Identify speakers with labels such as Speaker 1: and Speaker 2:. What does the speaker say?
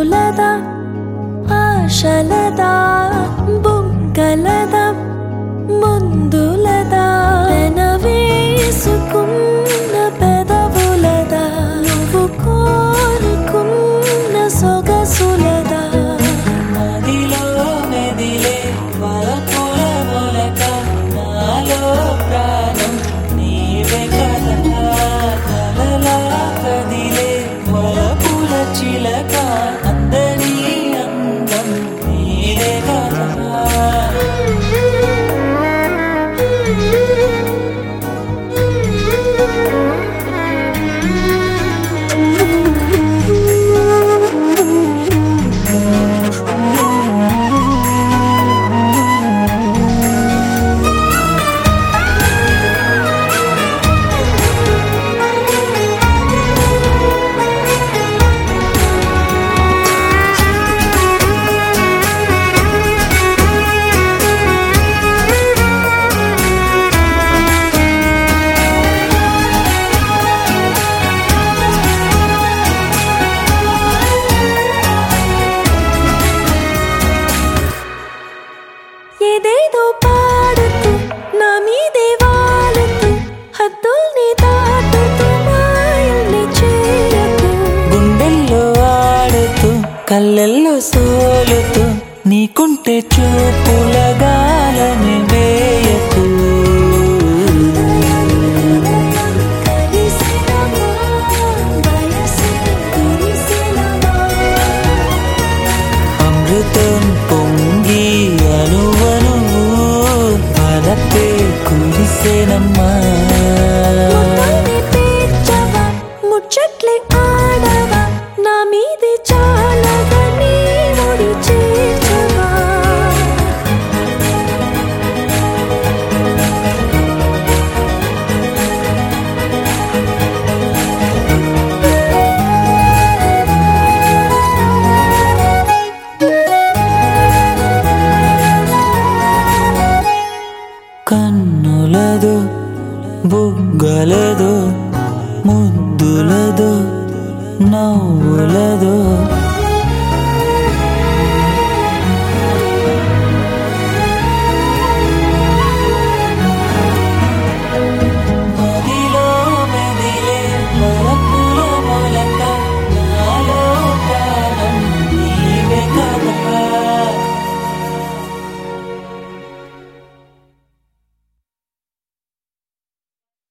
Speaker 1: చూపులదా ఆశలదా బుగ్గలదా ముందులదా పెనవేసుకున్న పెదవులదా నువ్వు కోరుకున్న సొగసులదా
Speaker 2: నదిలో మెదిలే వలపుల మొలక నాలో ప్రాణం నీవే కదా కలలా కదిలే వలపుల చిలక అందరి అందం నీవే కదా
Speaker 1: ఏదేదో పాడుతూ నా మీదే వాలుతూ హద్దుల్ని దాటుతూ మాయల్ని చేయకు
Speaker 2: గుండెల్లో ఆడుతూ కళ్ళల్లో సోలుతూ నీకుంటే చూపుల గాలని వేయకు
Speaker 1: కలిసినమా వయసు కురిసినమా
Speaker 2: అమృతం పొంగి అనువనువు వలపే కురిసేనమ్మా
Speaker 1: ముద్దాన్ని తీర్చవా ముచ్చట్లే ఆడవా నా మీదే చాలగా నీ ఒడి చేర్చవా
Speaker 2: కన్నులదో బుగ్గలదో ముద్దులదో నవ్వులదో